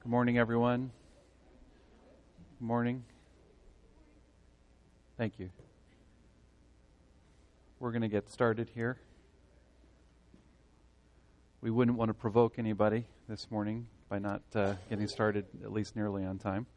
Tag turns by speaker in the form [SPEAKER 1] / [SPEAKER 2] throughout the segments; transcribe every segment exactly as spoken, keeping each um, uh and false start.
[SPEAKER 1] Good morning, everyone. Good morning. Thank you. We're going to get started here. We wouldn't want to provoke anybody this morning by not uh, getting started at least nearly on time.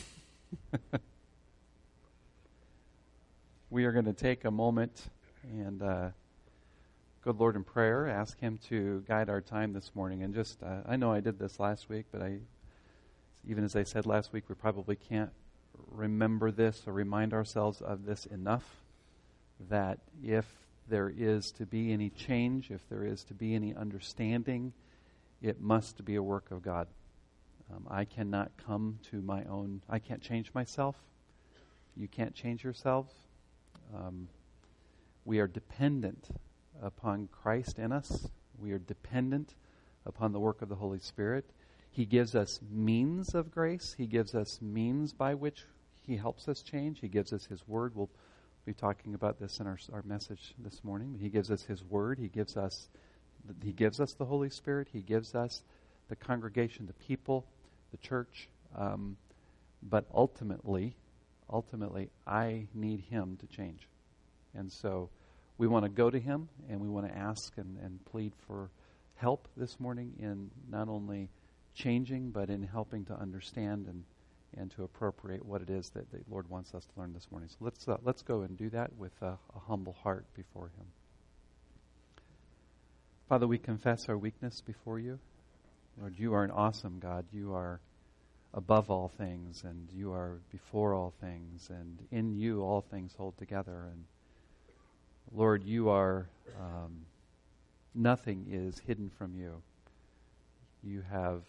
[SPEAKER 1] We are going to take a moment and uh, go to the Lord in prayer, ask Him to guide our time this morning. And just, uh, I know I did this last week, but I, even as I said last week, we probably can't remember this or remind ourselves of this enough, that if there is to be any change, if there is to be any understanding, it must be a work of God. Um, I cannot come to my own, I can't change myself. You can't change yourself. Um, we are dependent upon Christ in us. We are dependent upon the work of the Holy Spirit. He gives us means of grace. He gives us means by which He helps us change. He gives us His Word. We'll be talking about this in our our message this morning. He gives us His Word. He gives us He gives us the Holy Spirit. He gives us the congregation, the people, the church. Um, but ultimately, ultimately, I need Him to change. And so we want to go to Him and we want to ask and, and plead for help this morning in not only changing, but in helping to understand and, and to appropriate what it is that the Lord wants us to learn this morning. So let's uh, let's go and do that with a, a humble heart before Him. Father, we confess our weakness before You. Lord, You are an awesome God. You are above all things, and You are before all things, and in You all things hold together. And Lord, You are, um, nothing is hidden from You. You have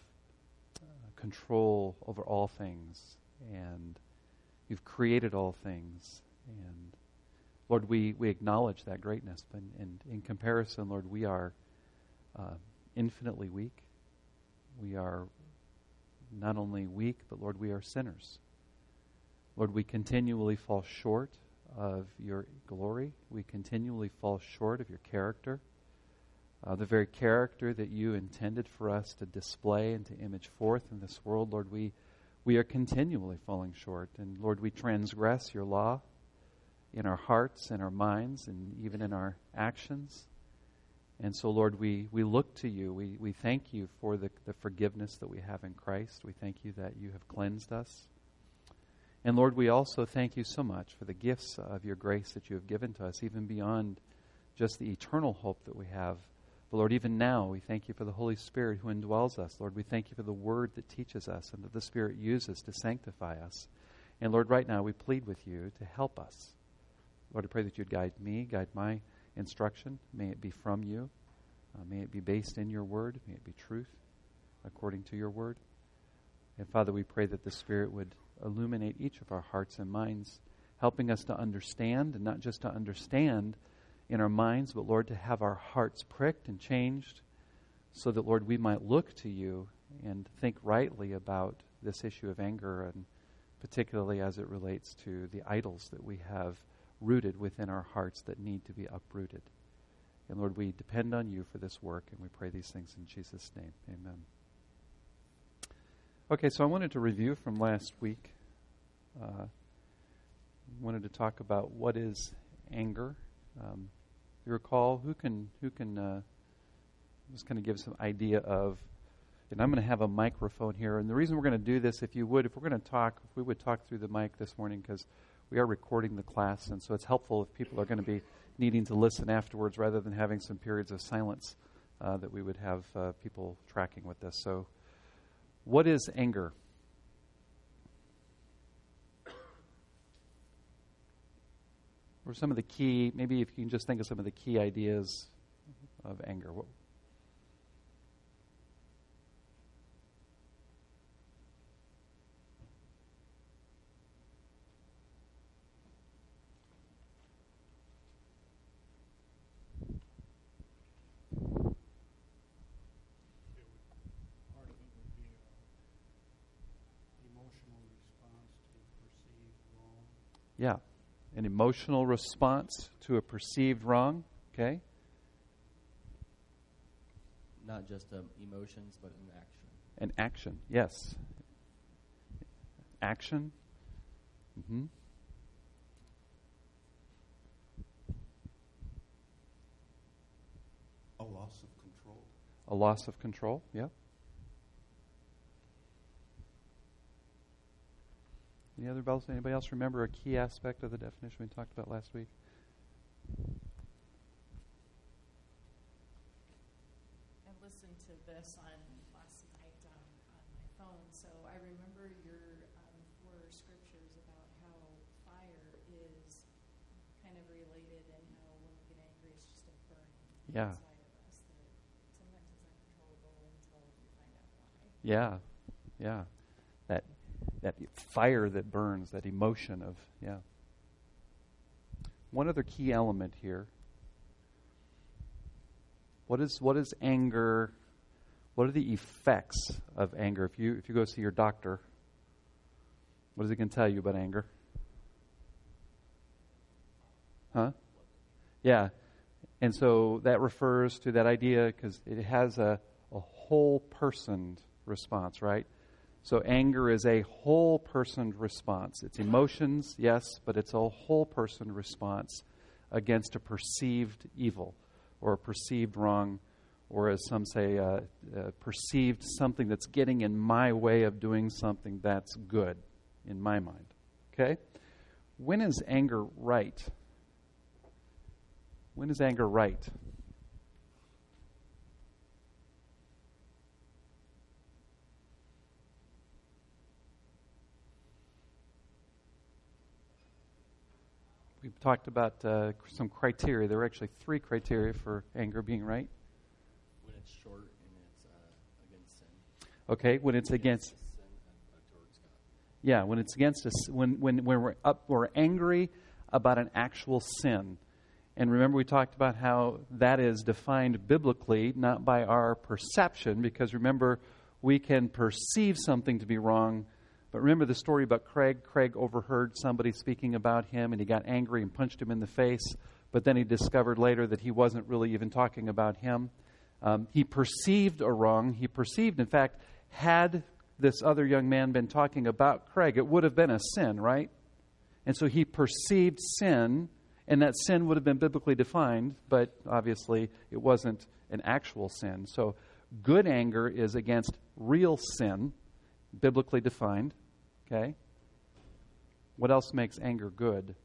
[SPEAKER 1] control over all things, and You've created all things. And Lord, we, we acknowledge that greatness, but in, in comparison, Lord, we are uh, infinitely weak. We are not only weak, but Lord, we are sinners. Lord, we continually fall short of Your glory. We continually fall short of Your character. Uh, the very character that You intended for us to display and to image forth in this world, Lord, we we are continually falling short. And Lord, we transgress Your law in our hearts, in our minds, and even in our actions. And so, Lord, we, we look to You. We, we thank You for the, the forgiveness that we have in Christ. We thank You that You have cleansed us. And Lord, we also thank You so much for the gifts of Your grace that You have given to us, even beyond just the eternal hope that we have. But Lord, even now, we thank You for the Holy Spirit who indwells us. Lord, we thank You for the Word that teaches us and that the Spirit uses to sanctify us. And Lord, right now, we plead with You to help us. Lord, I pray that You'd guide me, guide my instruction. May it be from You. Uh, may it be based in Your Word. May it be truth according to Your Word. And Father, we pray that the Spirit would illuminate each of our hearts and minds, helping us to understand, and not just to understand in our minds, but Lord, to have our hearts pricked and changed so that, Lord, we might look to You and think rightly about this issue of anger, and particularly as it relates to the idols that we have rooted within our hearts that need to be uprooted. And Lord, we depend on You for this work, and we pray these things in Jesus' name. Amen. Okay, so I wanted to review from last week. Uh, wanted to talk about what is anger. Um, you recall, who can, who can uh, just kind of give some idea of, and I'm going to have a microphone here, and the reason we're going to do this, if you would, if we're going to talk, if we would talk through the mic this morning, because we are recording the class, and so it's helpful if people are going to be needing to listen afterwards rather than having some periods of silence, uh, that we would have uh, people tracking with this. So, what is anger? What are some of the key, maybe if you can just think of some of the key ideas of anger. What, Yeah, an emotional response to a perceived wrong, okay?
[SPEAKER 2] Not just um, emotions, but an action.
[SPEAKER 1] An action, yes. action. Mm-hmm.
[SPEAKER 2] A loss of control.
[SPEAKER 1] A loss of control, yeah. Any other bells? Anybody else remember a key aspect of the definition we talked about last week?
[SPEAKER 3] I listened to this on last night um, on my phone, so I remember your um, four scriptures about how fire is kind of related and how when we get angry it's just a burning
[SPEAKER 1] Yeah.
[SPEAKER 3] inside of us that sometimes it's uncontrollable until we find out why.
[SPEAKER 1] Yeah, yeah. That that fire that burns, that emotion of, yeah. One other key element here. What is what is anger? What are the effects of anger? If you if you go see your doctor, what is he going to tell you about anger? Huh? Yeah. And so that refers to that idea because it has a, a whole person response, right? So anger is a whole person response. It's emotions, yes, but it's a whole person response against a perceived evil or a perceived wrong, or as some say, uh, uh, perceived something that's getting in my way of doing something that's good in my mind. Okay? When is anger right? When is anger right? We've talked about uh, some criteria. There are actually three criteria for anger being right.
[SPEAKER 4] When it's short and it's uh, against sin.
[SPEAKER 1] Okay, when it's against,
[SPEAKER 4] sin uh, towards God.
[SPEAKER 1] yeah, when it's against us, when when when we're up, we're angry about an actual sin. And remember, we talked about how that is defined biblically, not by our perception, because remember, we can perceive something to be wrong. But remember the story about Craig. Craig overheard somebody speaking about him, and he got angry and punched him in the face. But then he discovered later that he wasn't really even talking about him. Um, he perceived a wrong. He perceived, in fact, had this other young man been talking about Craig, it would have been a sin, right? And so he perceived sin, and that sin would have been biblically defined, but obviously it wasn't an actual sin. So good anger is against real sin, biblically defined. Okay? What else makes anger good?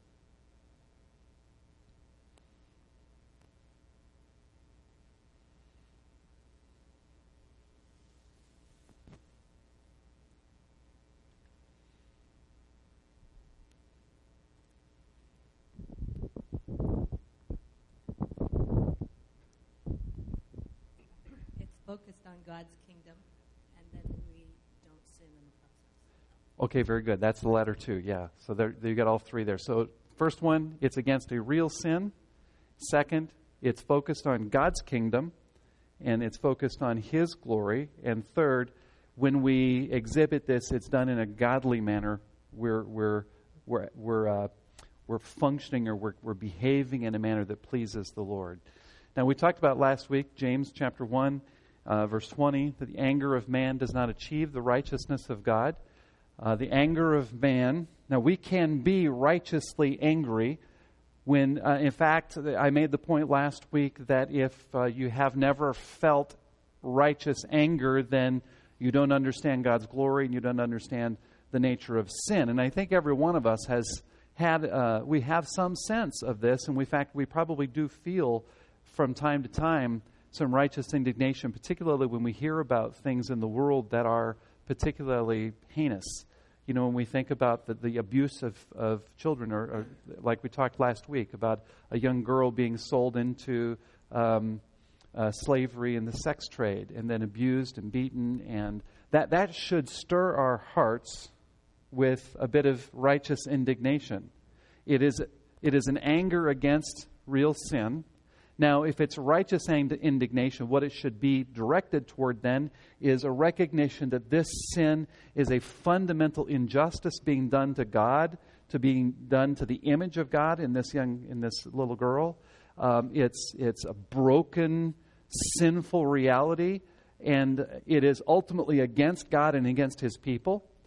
[SPEAKER 5] It's focused on God's kingdom, and then we don't sin in the process.
[SPEAKER 1] Okay, very good. That's the latter two, yeah. So there, you got all three there. So first one, it's against a real sin. Second, it's focused on God's kingdom, and it's focused on His glory. And third, when we exhibit this, it's done in a godly manner. We're we're we're we're uh, we're functioning or we're we're behaving in a manner that pleases the Lord. Now we talked about last week, James chapter one, uh, verse twenty, that the anger of man does not achieve the righteousness of God. Uh, the anger of man. Now we can be righteously angry. When, uh, in fact, I made the point last week that if uh, you have never felt righteous anger, then you don't understand God's glory and you don't understand the nature of sin. And I think every one of us has had, uh, we have some sense of this, and we, in fact, we probably do feel from time to time some righteous indignation, particularly when we hear about things in the world that are particularly heinous. You know, when we think about the, the abuse of, of children, or, or like we talked last week about a young girl being sold into um, uh, slavery and the sex trade, and then abused and beaten, and that, that should stir our hearts with a bit of righteous indignation. It is, it is an anger against real sin. Now, if it's righteous indignation, what it should be directed toward then is a recognition that this sin is a fundamental injustice being done to God, to being done to the image of God in this young, in this little girl. Um, it's it's a broken, sinful reality, and it is ultimately against God and against His people.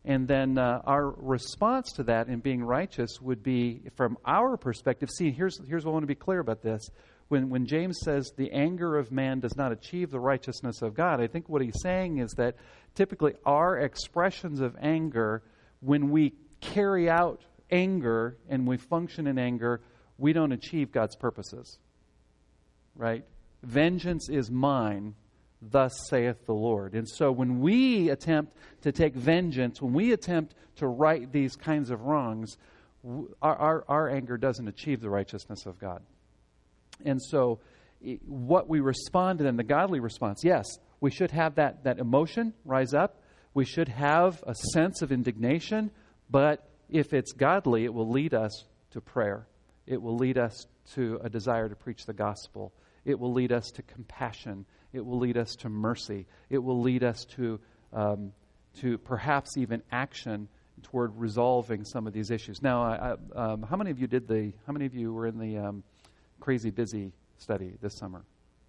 [SPEAKER 1] And then uh, our response to that in being righteous would be, from our perspective, see, here's, here's what I want to be clear about this. When, when James says the anger of man does not achieve the righteousness of God, I think what he's saying is that typically our expressions of anger, when we carry out anger and we function in anger, we don't achieve God's purposes. Right? Vengeance is mine, thus saith the Lord. And so when we attempt to take vengeance, when we attempt to right these kinds of wrongs, our, our, our anger doesn't achieve the righteousness of God. And so what we respond to then, the godly response, yes, we should have that, that emotion rise up. We should have a sense of indignation. But if it's godly, it will lead us to prayer. It will lead us to a desire to preach the gospel. It will lead us to compassion. It will lead us to mercy. It will lead us to um, to perhaps even action toward resolving some of these issues. Now, I, I, um, how many of you did the? How many of you were in the um, Crazy Busy study this summer?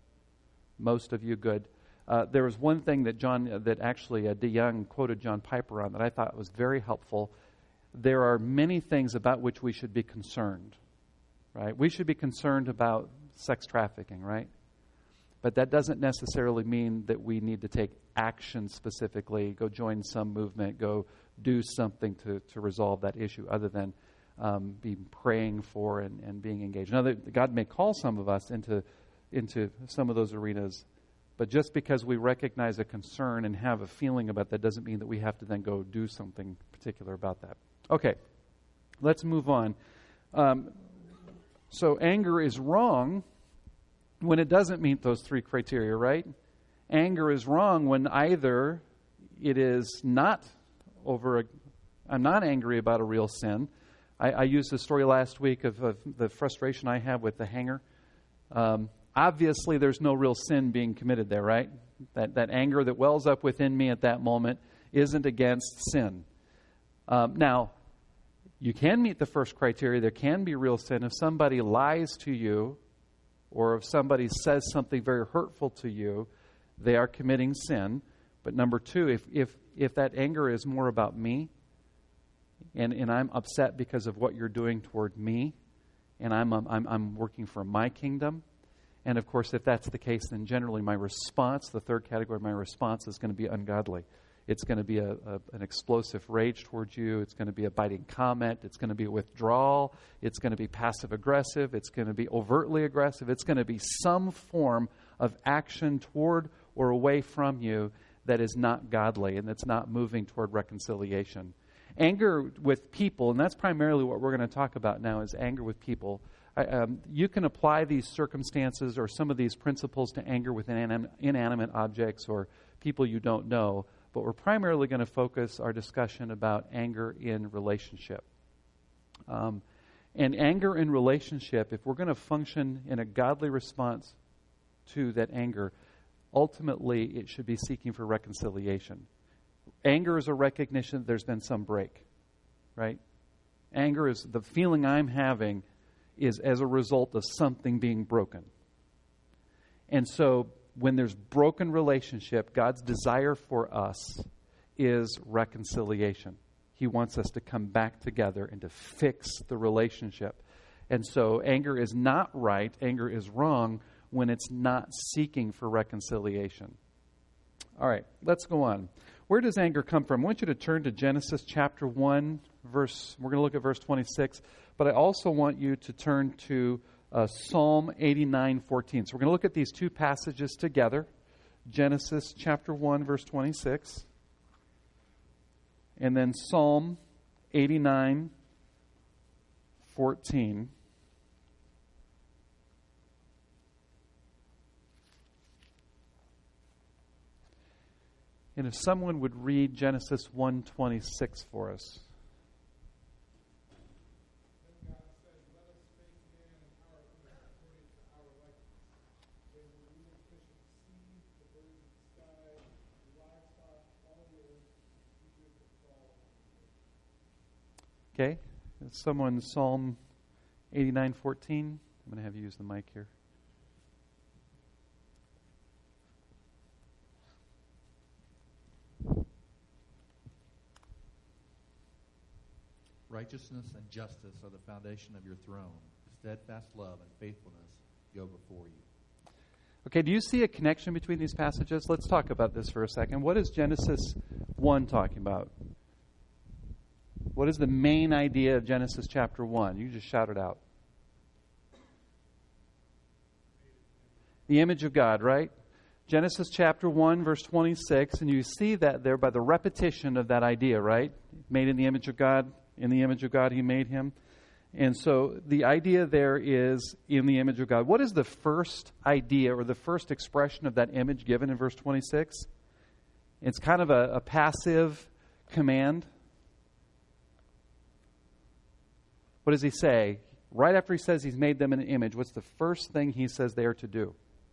[SPEAKER 1] Most of you, good. Uh, there was one thing that John, uh, that actually uh, DeYoung quoted John Piper on that I thought was very helpful. There are many things about which we should be concerned, right? We should be concerned about sex trafficking, right? But that doesn't necessarily mean that we need to take action specifically, go join some movement, go do something to, to resolve that issue other than um, be praying for and, and being engaged. Now, God may call some of us into into some of those arenas, but just because we recognize a concern and have a feeling about that doesn't mean that we have to then go do something particular about that. Okay, let's move on. Um, so anger is wrong when it doesn't meet those three criteria, right? Anger is wrong when either it is not over a, I'm not angry about a real sin. I, I used the story last week of, of the frustration I have with the hanger. Um, obviously, there's no real sin being committed there, right? That, that anger that wells up within me at that moment isn't against sin. Um, now, you can meet the first criteria. There can be real sin. If somebody lies to you or if somebody says something very hurtful to you, they are committing sin. But number two, if if, if that anger is more about me and, and I'm upset because of what you're doing toward me and I'm, I'm, I'm working for my kingdom, and of course, if that's the case, then generally my response, the third category, my response is going to be ungodly. It's going to be a, a, an explosive rage towards you. It's going to be a biting comment. It's going to be a withdrawal. It's going to be passive-aggressive. It's going to be overtly aggressive. It's going to be some form of action toward or away from you that is not godly and that's not moving toward reconciliation. Anger with people, and that's primarily what we're going to talk about now, is anger with people. I, um, you can apply these circumstances or some of these principles to anger with inan- inanimate objects or people you don't know. But we're primarily going to focus our discussion about anger in relationship. Um, and anger in relationship, if we're going to function in a godly response to that anger, ultimately it should be seeking for reconciliation. Anger is a recognition that there's been some break, right? Anger is the feeling I'm having is as a result of something being broken. And so when there's broken relationship, God's desire for us is reconciliation. He wants us to come back together and to fix the relationship. And so anger is not right, anger is wrong when it's not seeking for reconciliation. All right, let's go on. Where does anger come from? I want you to turn to Genesis chapter one, verse, we're going to look at verse twenty-six, but I also want you to turn to Uh, Psalm eighty-nine fourteen. So we're going to look at these two passages together. Genesis chapter one, verse twenty-six. And then Psalm eighty-nine fourteen. And if someone would read Genesis one twenty-six for us. Okay, someone Psalm eighty-nine fourteen. I'm going to have you use the mic here.
[SPEAKER 2] Righteousness and justice are the foundation of your throne. Steadfast love and faithfulness go before you.
[SPEAKER 1] Okay, do you see a connection between these passages? Let's talk about this for a second. What is Genesis one talking about? What is the main idea of Genesis chapter one? You just shout it out. The image of God, right? Genesis chapter one, verse twenty-six, and you see that there by the repetition of that idea, right? Made in the image of God, in the image of God he made him. And so the idea there is in the image of God. What is the first idea or the first expression of that image given in verse twenty-six? It's kind of a, a passive command. What does he say? Right after he says he's made them in an image, what's the first thing he says they are to do?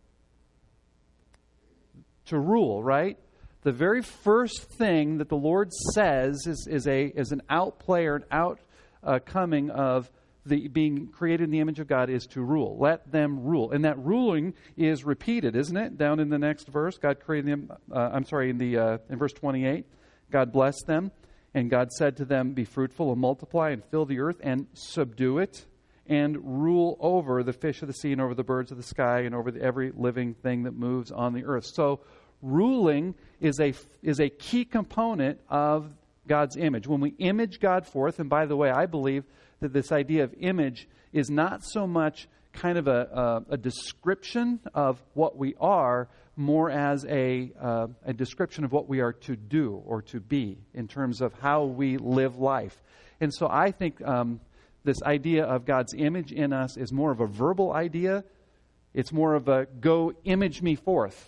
[SPEAKER 1] To rule, right? The very first thing that the Lord says is, is a is an outplay or an outcoming uh, of the being created in the image of God is to rule. Let them rule. And that ruling is repeated, isn't it? Down in the next verse, God created them, uh, I'm sorry, in the uh, in verse twenty-eight, God blessed them, and God said to them, be fruitful and multiply and fill the earth and subdue it and rule over the fish of the sea and over the birds of the sky and over the, every living thing that moves on the earth. So ruling is a is a key component of God's image. When we image God forth, and by the way, I believe that this idea of image is not so much kind of a, a, a description of what we are, more as a, uh, a description of what we are to do or to be in terms of how we live life. And so I think um, this idea of God's image in us is more of a verbal idea. It's more of a go image me forth.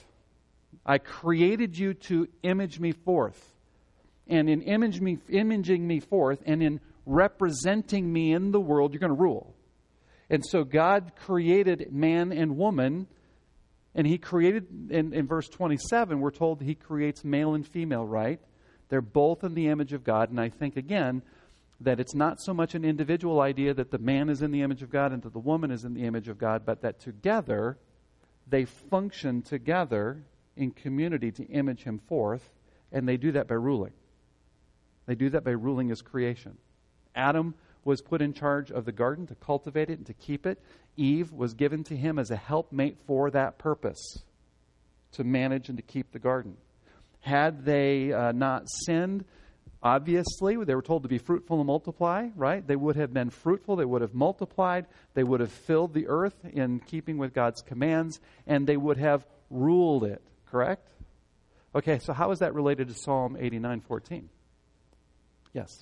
[SPEAKER 1] I created you to image me forth. And in image me, imaging me forth and in representing me in the world, you're going to rule. And so God created man and woman, and He created, in, in verse twenty-seven, we're told He creates male and female, right? They're both in the image of God, and I think, again, that it's not so much an individual idea that the man is in the image of God and that the woman is in the image of God, but that together they function together in community to image Him forth, and they do that by ruling. They do that by ruling His creation. Adam was put in charge of the garden to cultivate it and to keep it. Eve was given to him as a helpmate for that purpose, to manage and to keep the garden. Had they uh, not sinned, obviously, they were told to be fruitful and multiply, right? They would have been fruitful, they would have multiplied, they would have filled the earth in keeping with God's commands, and they would have ruled it, correct? Okay, so how is that related to Psalm eighty-nine fourteen? Yes.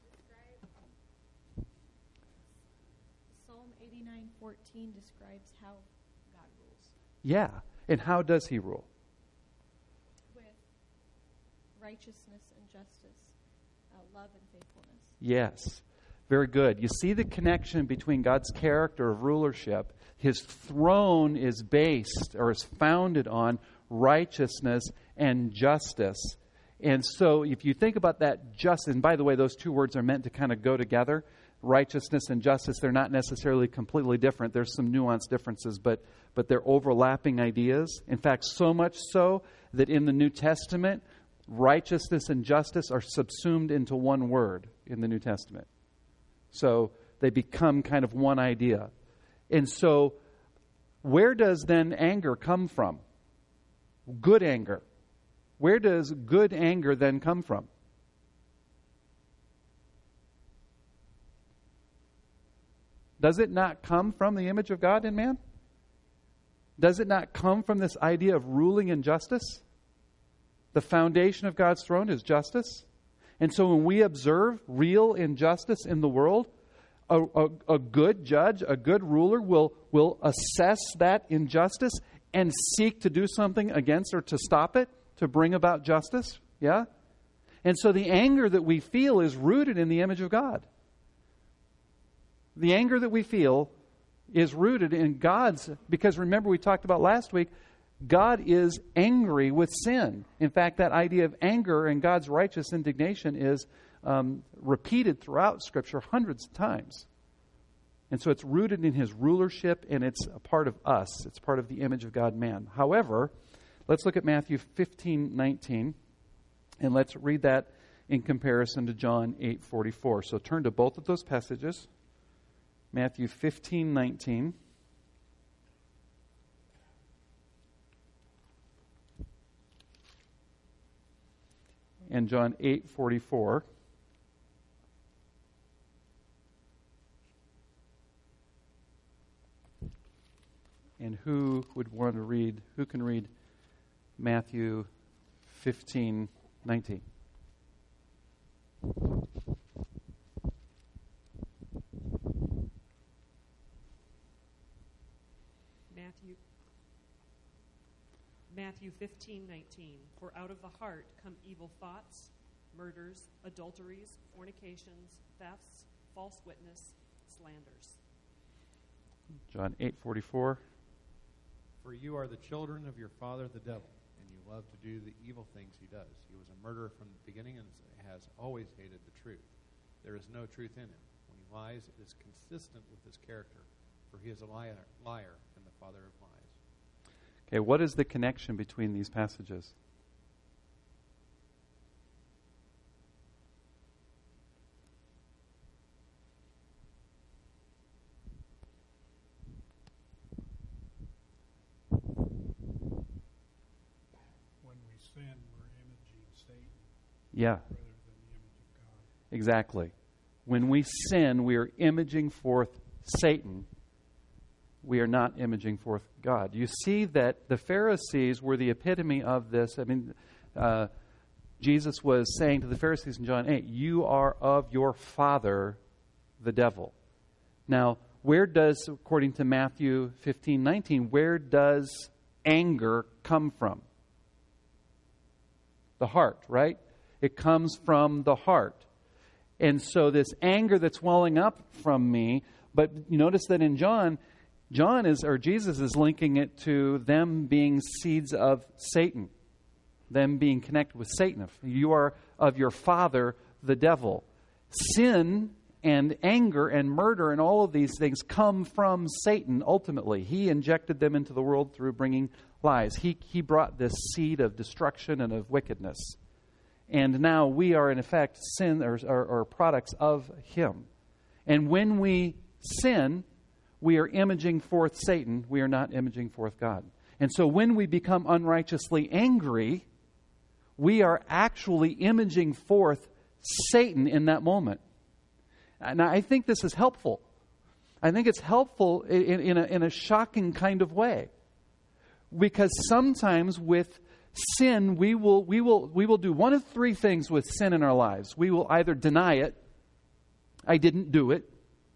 [SPEAKER 6] Psalm eighty-nine fourteen describes how God rules.
[SPEAKER 1] Yeah, and how does He rule?
[SPEAKER 6] With righteousness and justice, uh, love and faithfulness.
[SPEAKER 1] Yes, very good. You see the connection between God's character of rulership. His throne is based or is founded on righteousness and justice. And so if you think about that justice, and by the way, those two words are meant to kind of go together. Righteousness and justice, they're not necessarily completely different. There's some nuanced differences, but but they're overlapping ideas. In fact, so much so that in the New Testament, righteousness and justice are subsumed into one word in the New Testament. So they become kind of one idea. And so where does then anger come from? Good anger. Where does good anger then come from? Does it not come from the image of God in man? Does it not come from this idea of ruling and justice? The foundation of God's throne is justice. And so when we observe real injustice in the world, a, a, a good judge, a good ruler will, will assess that injustice and seek to do something against or to stop it, to bring about justice. Yeah? And so the anger that we feel is rooted in the image of God. The anger that we feel is rooted in God's, because remember we talked about last week, God is angry with sin. In fact, that idea of anger and God's righteous indignation is um, repeated throughout Scripture hundreds of times. And so it's rooted in His rulership, and it's a part of us. It's part of the image of God man. However, let's look at Matthew fifteen nineteen, and let's read that in comparison to John eight forty-four. So turn to both of those passages, Matthew fifteen nineteen. And John eight forty-four. And who would want to read, who can read Matthew fifteen nineteen?
[SPEAKER 7] Matthew Matthew fifteen nineteen. For out of the heart come evil thoughts, murders, adulteries, fornications, thefts, false witness, slanders.
[SPEAKER 1] John eight forty-four.
[SPEAKER 2] For you are the children of your father the devil, and you love to do the evil things he does. He was a murderer from the beginning and has always hated the truth. There is no truth in him. When he lies, it is consistent with his character, for he is a liar, liar and the father of lies.
[SPEAKER 1] Okay, what is the connection between these passages?
[SPEAKER 8] Sin, we're imaging Satan
[SPEAKER 1] Yeah.
[SPEAKER 8] rather than the image of God.
[SPEAKER 1] Exactly. When we sin, we are imaging forth Satan. We are not imaging forth God. You see that the Pharisees were the epitome of this. I mean, uh, Jesus was saying to the Pharisees in John eight, you are of your father, the devil. Now, where does, according to Matthew fifteen nineteen, where does anger come from? The heart, right? It comes from the heart. And so this anger that's welling up from me, but you notice that in John, John is, or Jesus is linking it to them being seeds of Satan, them being connected with Satan. You are of your father, the devil. Sin and anger and murder and all of these things come from Satan ultimately. He injected them into the world through bringing lies. He, he brought this seed of destruction and of wickedness. And now we are in effect sin or, or, or products of him. And when we sin, we are imaging forth Satan. We are not imaging forth God. And so when we become unrighteously angry, we are actually imaging forth Satan in that moment. And I think this is helpful. I think it's helpful in, in, a, in a shocking kind of way. Because sometimes with sin, we will, we will, we will do one of three things with sin in our lives. We will either deny it, I didn't do it,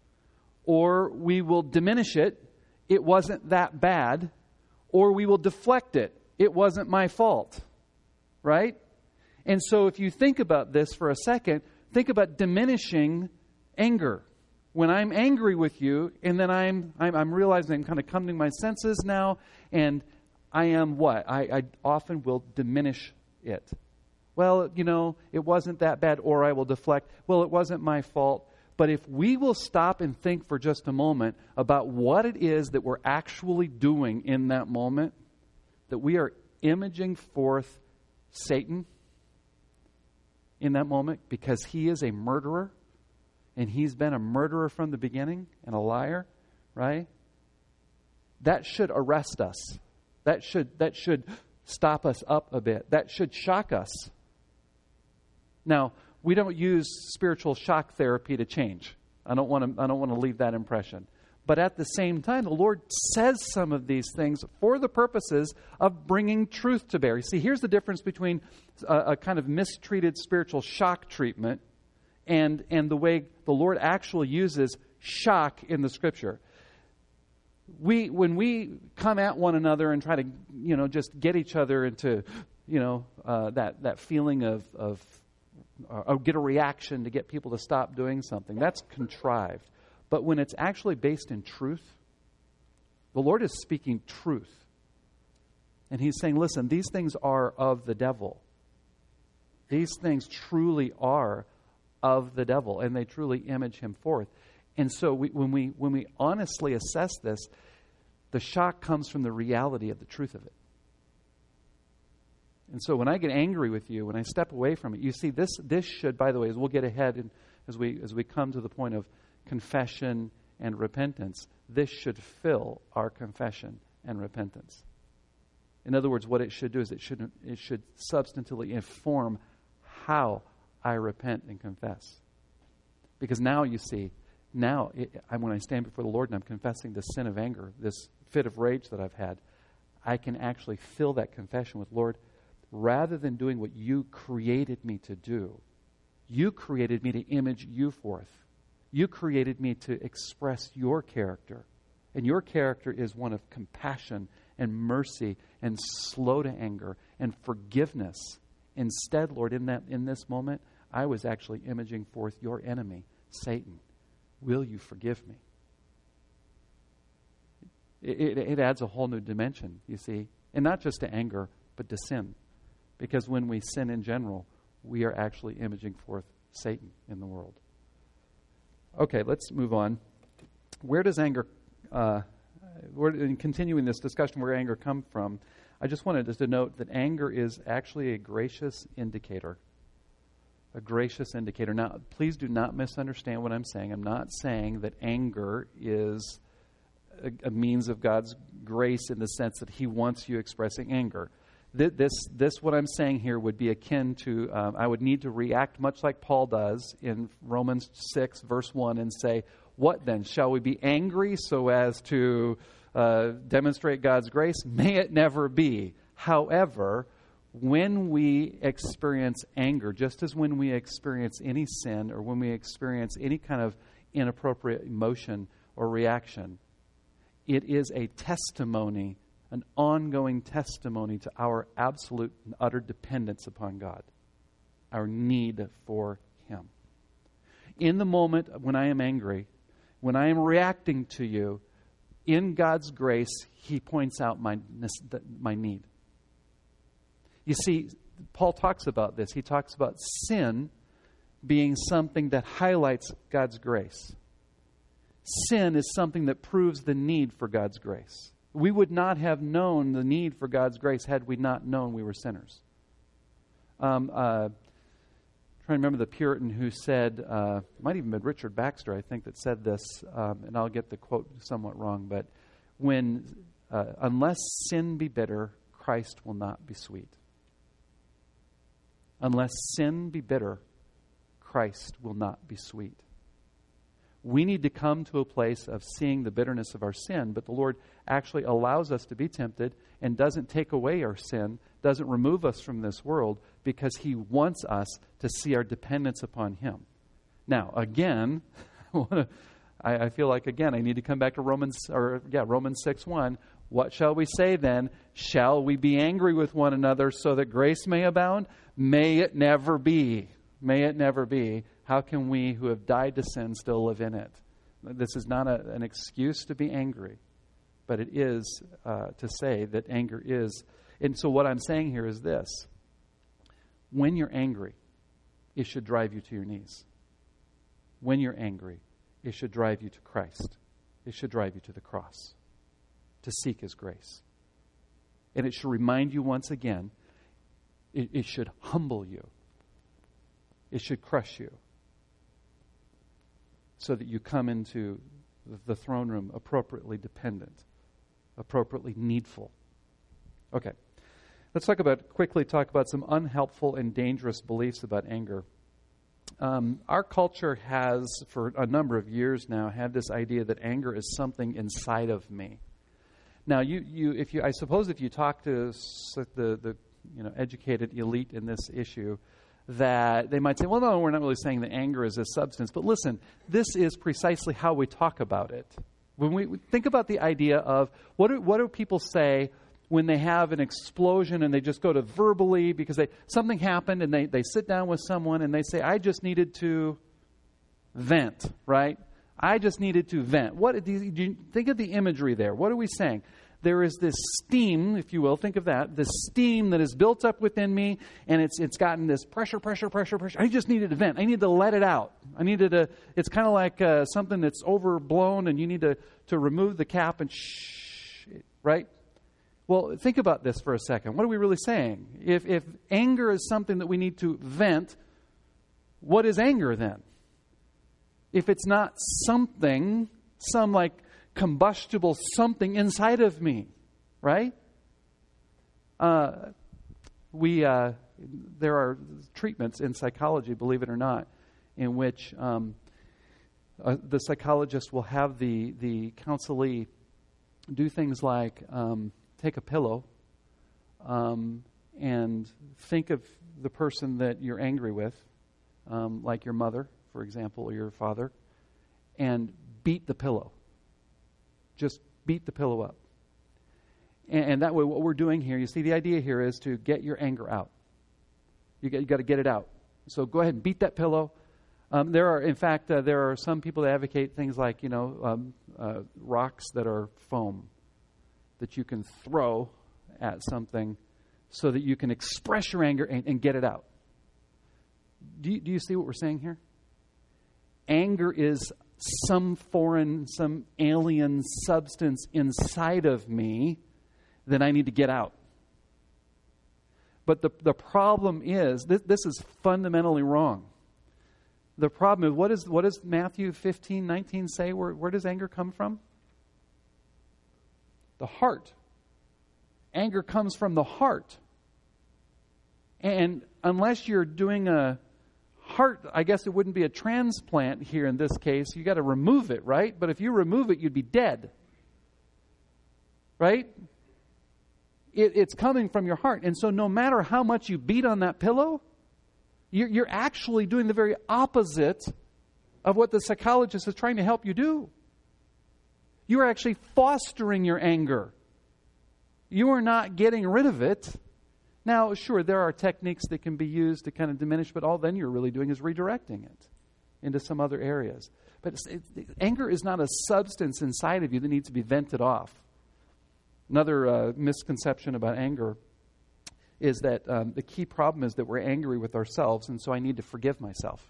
[SPEAKER 1] or we will diminish it, it wasn't that bad, or we will deflect it, it wasn't my fault. Right? And so if you think about this for a second, think about diminishing anger. When I'm angry with you, and then I'm I'm, I'm realizing I'm kind of coming to my senses now, and I am what? I, I often will diminish it. Well, you know, it wasn't that bad, or I will deflect. Well, it wasn't my fault. But if we will stop and think for just a moment about what it is that we're actually doing in that moment, that we are imaging forth Satan in that moment because he is a murderer, and he's been a murderer from the beginning and a liar, right? That should arrest us. That should that should stop us up a bit. That should shock us. Now, we don't use spiritual shock therapy to change. I don't want to I don't want to leave that impression. But at the same time, the Lord says some of these things for the purposes of bringing truth to bear. You see, here's the difference between a, a kind of mistreated spiritual shock treatment and and the way the Lord actually uses shock in the Scripture. We, when we come at one another and try to, you know, just get each other into, you know, uh, that that feeling of, of or get a reaction to get people to stop doing something, that's contrived. But when it's actually based in truth, the Lord is speaking truth. And He's saying, listen, these things are of the devil. These things truly are of the devil, and they truly image him forth. And so we, when we when we honestly assess this, the shock comes from the reality of the truth of it. And so when I get angry with you, when I step away from it, you see, this this should, by the way, as we'll get ahead and as we as we come to the point of confession and repentance, this should fill our confession and repentance. In other words, what it should do is it should it should substantively inform how I repent and confess. Because now you see, now it, I, when I stand before the Lord and I'm confessing this sin of anger, this fit of rage that I've had, I can actually fill that confession with, Lord, rather than doing what you created me to do, you created me to image you forth. You created me to express your character. And your character is one of compassion and mercy and slow to anger and forgiveness. Instead, Lord, in that in this moment, I was actually imaging forth your enemy, Satan. Will you forgive me? It, it, it adds a whole new dimension, you see. And not just to anger, but to sin. Because when we sin in general, we are actually imaging forth Satan in the world. Okay, let's move on. Where does anger, uh, where, in continuing this discussion, where anger come from, I just wanted to note that anger is actually a gracious indicator. A gracious indicator. Now, please do not misunderstand what I'm saying. I'm not saying that anger is a, a means of God's grace in the sense that He wants you expressing anger. This, this, what I'm saying here would be akin to, um, I would need to react much like Paul does in Romans six, verse one, and say, what then? Shall we be angry so as to uh, demonstrate God's grace? May it never be. However, when we experience anger, just as when we experience any sin or when we experience any kind of inappropriate emotion or reaction, it is a testimony, an ongoing testimony to our absolute and utter dependence upon God, our need for Him. In the moment when I am angry, when I am reacting to you, in God's grace, He points out my, my need. You see, Paul talks about this. He talks about sin being something that highlights God's grace. Sin is something that proves the need for God's grace. We would not have known the need for God's grace had we not known we were sinners. Um, uh, trying to remember the Puritan who said, uh, it might even been Richard Baxter, I think, that said this, um, and I'll get the quote somewhat wrong, but when, uh, unless sin be bitter, Christ will not be sweet. Unless sin be bitter, Christ will not be sweet. We need to come to a place of seeing the bitterness of our sin, but the Lord actually allows us to be tempted and doesn't take away our sin, doesn't remove us from this world, because He wants us to see our dependence upon Him. Now, again, I, I feel like, again, I need to come back to Romans, or yeah, Romans six one. What shall we say then? Shall we be angry with one another so that grace may abound? May it never be. May it never be. How can we who have died to sin still live in it? This is not a, an excuse to be angry, but it is uh, to say that anger is. And so what I'm saying here is this. When you're angry, it should drive you to your knees. When you're angry, it should drive you to Christ. It should drive you to the cross to seek His grace. And it should remind you once again, it, it should humble you. It should crush you so that you come into the throne room appropriately dependent, appropriately needful. Okay. Let's talk about, quickly talk about some unhelpful and dangerous beliefs about anger. Um, our culture has, for a number of years now, had this idea that anger is something inside of me. Now, you, you, if you, I suppose, if you talk to the, the, you know, educated elite in this issue, that they might say, well, no, we're not really saying that anger is a substance. But listen, this is precisely how we talk about it. When we think about the idea of what do, what do people say when they have an explosion and they just go to verbally because they something happened and they, they sit down with someone and they say, I just needed to vent, right? I just needed to vent. What do you, do you think of the imagery there? What are we saying? There is this steam, if you will, think of that, this steam that is built up within me, and it's it's gotten this pressure, pressure, pressure, pressure. I just needed to vent. I need to let it out. I needed to, it's kind of like uh, something that's overblown, and you need to, to remove the cap and shh, right? Well, think about this for a second. What are we really saying? If, if anger is something that we need to vent, what is anger then? If it's not something, some like combustible something inside of me, right? Uh, we uh, there are treatments in psychology, believe it or not, in which um, uh, the psychologist will have the the counselee do things like um, take a pillow um, and think of the person that you're angry with, um, like your mother, for example, or your father, and beat the pillow. Just beat the pillow up. And, and that way what we're doing here, you see, the idea here is to get your anger out. You got, you got to get it out. So go ahead and beat that pillow. Um, there are, in fact, uh, there are some people that advocate things like, you know, um, uh, rocks that are foam that you can throw at something so that you can express your anger and, and get it out. Do you, do you see what we're saying here? Anger is some foreign, some alien substance inside of me that I need to get out. But the, the problem is, this, this is fundamentally wrong. The problem is, what, is, what does Matthew fifteen nineteen say? Where, where does anger come from? The heart. Anger comes from the heart. And unless you're doing a heart, I guess it wouldn't be a transplant here in this case. You got to remove it, right? But if you remove it, you'd be dead. Right? It, it's coming from your heart. And so no matter how much you beat on that pillow, you're, you're actually doing the very opposite of what the psychologist is trying to help you do. You are actually fostering your anger. You are not getting rid of it. Now, sure, there are techniques that can be used to kind of diminish, but all then you're really doing is redirecting it into some other areas. But it's, it, anger is not a substance inside of you that needs to be vented off. Another uh, misconception about anger is that um, the key problem is that we're angry with ourselves, and so I need to forgive myself.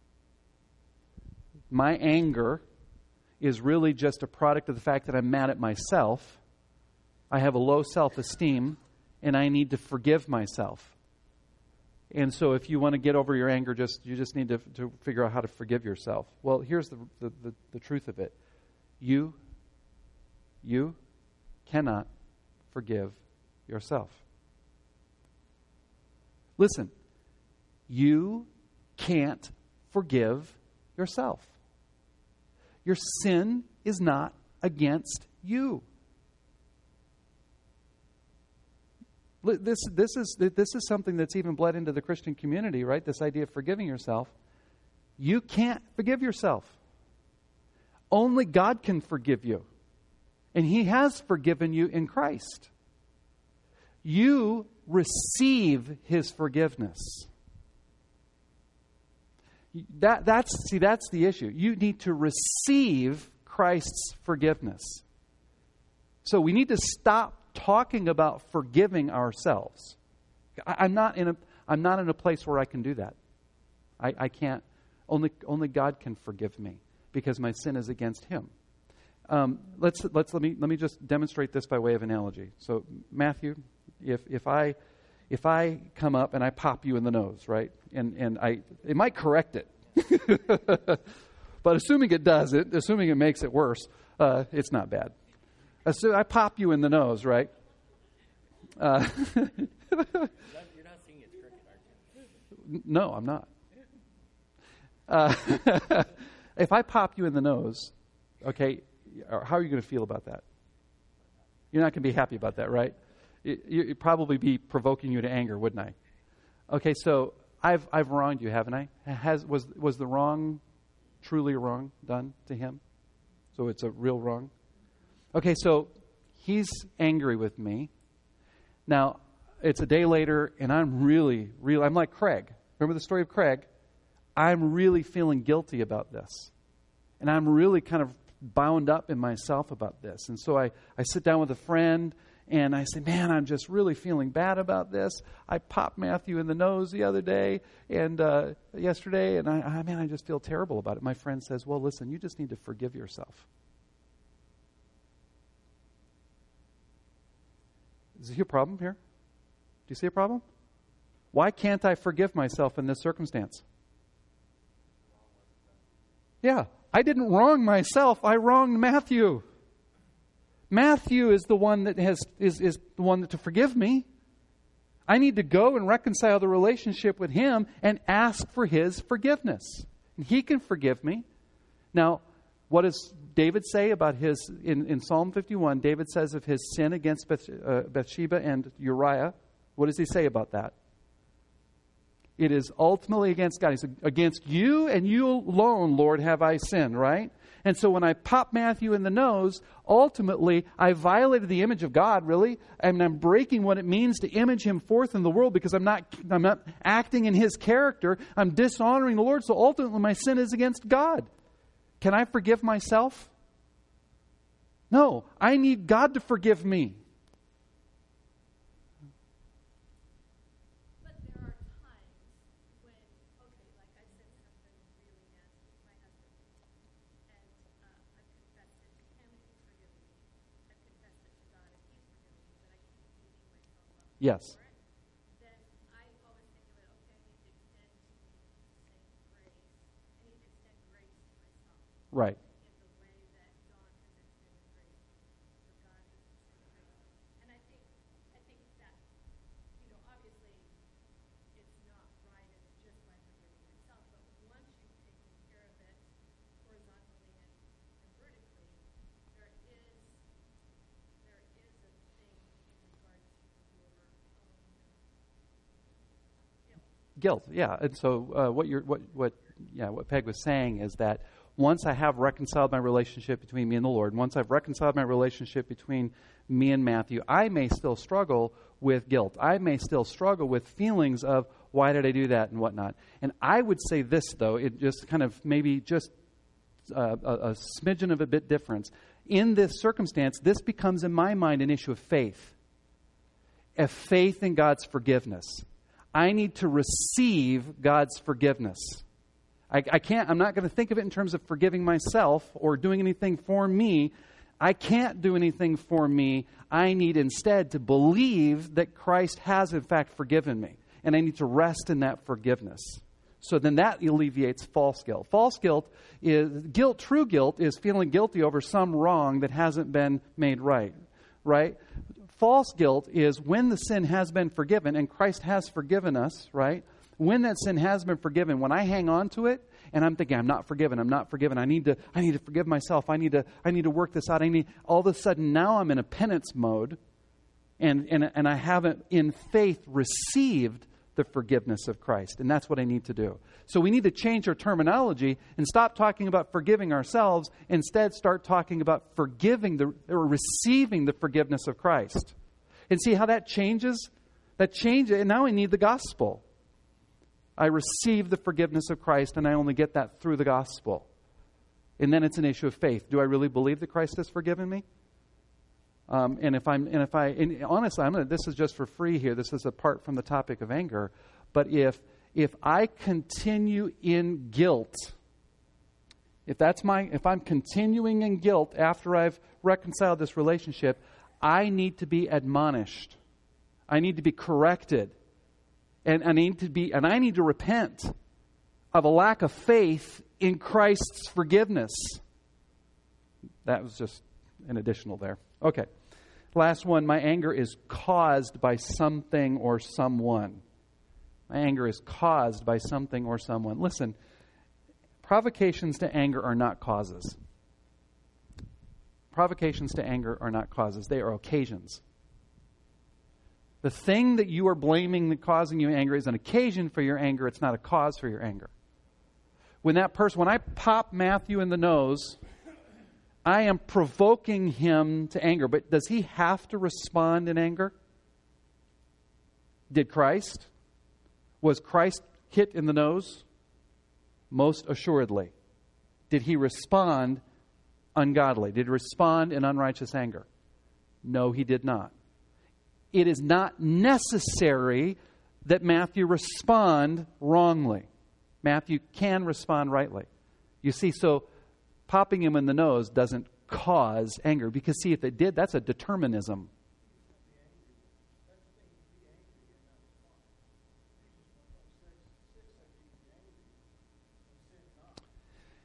[SPEAKER 1] My anger is really just a product of the fact that I'm mad at myself. I have a low self-esteem, and I need to forgive myself. And so if you want to get over your anger, just you just need to, to figure out how to forgive yourself. Well, here's the, the, the, the truth of it. You, you cannot forgive yourself. Listen, you can't forgive yourself. Your sin is not against you. This, this, is, this is something that's even bled into the Christian community, right? This idea of forgiving yourself. You can't forgive yourself. Only God can forgive you. And He has forgiven you in Christ. You receive His forgiveness. That, that's, see, that's the issue. You need to receive Christ's forgiveness. So we need to stop talking about forgiving ourselves. I, I'm not in a I'm not in a place where I can do that. I, I can't. Only only God can forgive me because my sin is against Him. Um, let's let's let me let me just demonstrate this by way of analogy. So Matthew, if if I if I come up and I pop you in the nose, right, and and I it might correct it, but assuming it does it, assuming it makes it worse, uh, it's not bad. So I pop you in the nose, right? Uh,
[SPEAKER 4] You're not seeing it's crooked, aren't you?
[SPEAKER 1] No, I'm not. Uh, if I pop you in the nose, okay, how are you going to feel about that? You're not going to be happy about that, right? It, it'd probably be provoking you to anger, wouldn't I? Okay, so I've I've wronged you, haven't I? Has was was the wrong truly a wrong done to him? So it's a real wrong. Okay, so he's angry with me. Now, it's a day later, and I'm really, really, I'm like Craig. Remember the story of Craig? I'm really feeling guilty about this. And I'm really kind of bound up in myself about this. And so I, I sit down with a friend, and I say, man, I'm just really feeling bad about this. I popped Matthew in the nose the other day, and uh, yesterday, and I, I, man, I just feel terrible about it. My friend says, well, listen, you just need to forgive yourself. Is there a problem here? Do you see a problem? Why can't I forgive myself in this circumstance? Yeah, I didn't wrong myself. I wronged Matthew. Matthew is the one that has is, is the one that to forgive me. I need to go and reconcile the relationship with him and ask for his forgiveness. And he can forgive me. Now, what does David say about his, in, in Psalm fifty-one, David says of his sin against Beth, uh, Bathsheba and Uriah, what does he say about that? It is ultimately against God. He said, against you and you alone, Lord, have I sinned, right? And so when I pop Matthew in the nose, ultimately I violated the image of God, really. And I'm breaking what it means to image him forth in the world because I'm not, I'm not acting in his character. I'm dishonoring the Lord. So ultimately my sin is against God. Can I forgive myself? No, I need God to forgive me.
[SPEAKER 6] But there are times when, okay, like I said something really nasty to my husband, and uh, I've confessed it to him, and he's forgiven me. I've confessed it to God, and he's forgiven me, but I keep beating myself up
[SPEAKER 1] Yes.
[SPEAKER 6] for it. Then I always think of it, okay, I need to extend to me the same grace. I need to extend grace to myself.
[SPEAKER 1] Right.
[SPEAKER 6] In the way that John has extended grace, or God has extended grace. And I think, I think that, you know, obviously it's not right and just by forgiving myself, but once you've taken care of it horizontally and, and vertically, there is, there is a thing in regards to your own guilt.
[SPEAKER 1] Guilt, yeah. And so uh, what you're, what, what, yeah, what Peg was saying is that once I have reconciled my relationship between me and the Lord, once I've reconciled my relationship between me and Matthew, I may still struggle with guilt. I may still struggle with feelings of why did I do that and whatnot. And I would say this, though, it just kind of maybe just uh, a, a smidgen of a bit difference. In this circumstance, this becomes in my mind an issue of faith. A faith in God's forgiveness. I need to receive God's forgiveness. I, I can't, I'm not going to think of it in terms of forgiving myself or doing anything for me. I can't do anything for me. I need instead to believe that Christ has in fact forgiven me. And I need to rest in that forgiveness. So then that alleviates false guilt. False guilt is, guilt, true guilt is feeling guilty over some wrong that hasn't been made right. Right? False guilt is when the sin has been forgiven and Christ has forgiven us, right? When that sin has been forgiven, when I hang on to it and I'm thinking, I'm not forgiven, I'm not forgiven, I need to I need to forgive myself, I need to I need to work this out. I need all of a sudden now I'm in a penance mode and, and, and I haven't in faith received the forgiveness of Christ. And that's what I need to do. So we need to change our terminology and stop talking about forgiving ourselves. Instead, start talking about forgiving the or receiving the forgiveness of Christ. And see how that changes? That changes. And now I need the gospel. I receive the forgiveness of Christ, and I only get that through the gospel. And then it's an issue of faith. Do I really believe that Christ has forgiven me? Um, and if I'm, and if I, and honestly, I'm gonna, this is just for free here. This is apart from the topic of anger. But if if I continue in guilt, if that's my, if I'm continuing in guilt after I've reconciled this relationship, I need to be admonished. I need to be corrected. And I need to be, and I need to repent of a lack of faith in Christ's forgiveness. That was just an additional there. Okay. Last one, my anger is caused by something or someone. My anger is caused by something or someone. Listen, provocations to anger are not causes. Provocations to anger are not causes. They are occasions. The thing that you are blaming that causing you anger is an occasion for your anger. It's not a cause for your anger. When that person, when I pop Matthew in the nose, I am provoking him to anger. But does he have to respond in anger? Did Christ? Was Christ hit in the nose? Most assuredly. Did he respond ungodly? Did he respond in unrighteous anger? No, he did not. It is not necessary that Matthew respond wrongly. Matthew can respond rightly. You see, so popping him in the nose doesn't cause anger. Because see, if it did, that's a determinism.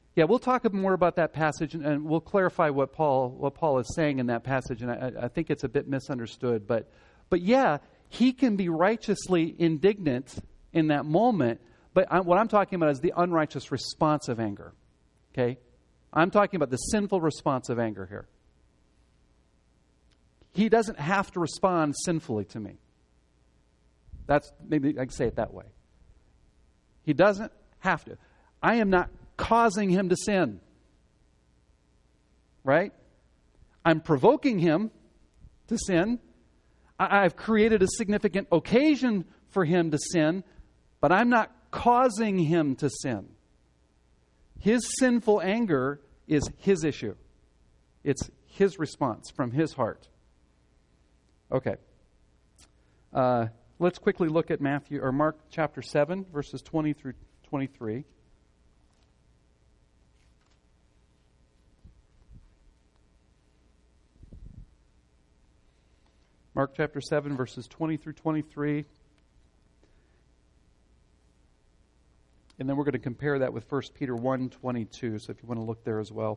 [SPEAKER 1] Yeah, we'll talk more about that passage, and, and we'll clarify what Paul what Paul is saying in that passage, and I, I think it's a bit misunderstood. But, but yeah, he can be righteously indignant in that moment, but I, what I'm talking about is the unrighteous response of anger. Okay? I'm talking about the sinful response of anger here. He doesn't have to respond sinfully to me. That's, maybe I can say it that way. He doesn't have to. I am not causing him to sin. Right? I'm provoking him to sin. I, I've created a significant occasion for him to sin, but I'm not causing him to sin. His sinful anger is his issue. It's his response from his heart. Okay. Uh, let's quickly look at Matthew or Mark chapter seven, verses twenty through twenty-three. Mark chapter seven, verses twenty through twenty-three. And then we're going to compare that with First Peter one twenty-two. So if you want to look there as well.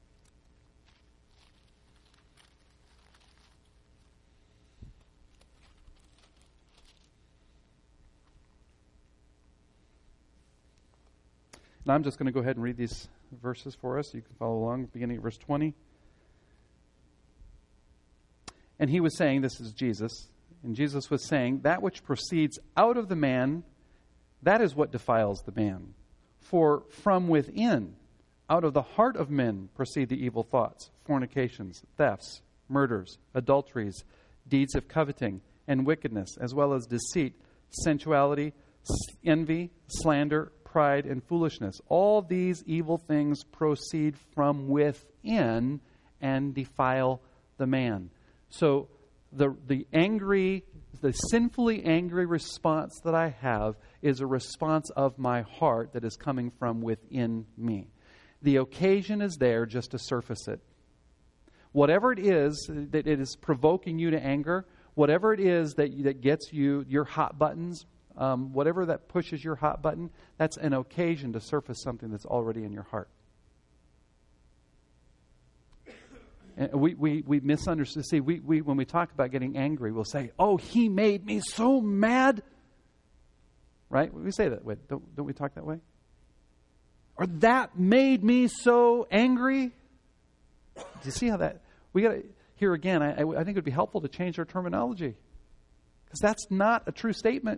[SPEAKER 1] Now I'm just going to go ahead and read these verses for us so you can follow along, beginning at verse twenty. And he was saying, this is Jesus, and Jesus was saying, that which proceeds out of the man, that is what defiles the man. For from within, out of the heart of men, proceed the evil thoughts, fornications, thefts, murders, adulteries, deeds of coveting, and wickedness, as well as deceit, sensuality, envy, slander, pride, and foolishness. All these evil things proceed from within and defile the man. So the the angry, the sinfully angry response that I have is a response of my heart that is coming from within me. The occasion is there just to surface it. Whatever it is that it is provoking you to anger, whatever it is that that gets you your hot buttons, um, whatever that pushes your hot button, that's an occasion to surface something that's already in your heart. And we, we, we misunderstand. See, we, we, when we talk about getting angry, we'll say, oh, he made me so mad. Right? We say that way. Don't, don't we talk that way? Or that made me so angry. Do you see how that... We got to... Here again, I, I think it would be helpful to change our terminology. Because that's not a true statement.